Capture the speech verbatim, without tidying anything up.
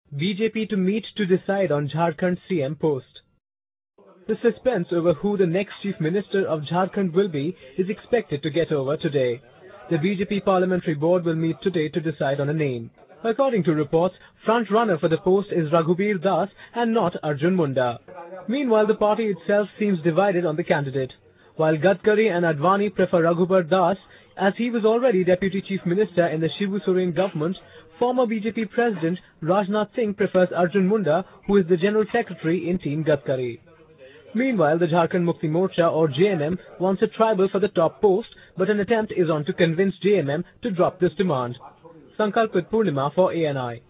B J P to meet to decide on Jharkhand C M post. The suspense over who the next Chief Minister of Jharkhand will be is expected to get over today. The B J P Parliamentary Board will meet today to decide on a name. According to reports, front-runner for the post is Raghubir Das and not Arjun Munda. Meanwhile, the party itself seems divided on the candidate. While Gadkari and Advani prefer Raghubir Das, as he was already Deputy Chief Minister in the Shibu Soren government, former B J P President Rajnath Singh prefers Arjun Munda, who is the General Secretary in Team Gadkari. Meanwhile, the Jharkhand Mukti Morcha or J M M wants a tribal for the top post, but an attempt is on to convince J M M to drop this demand. Sankalpit Purnima for A N I.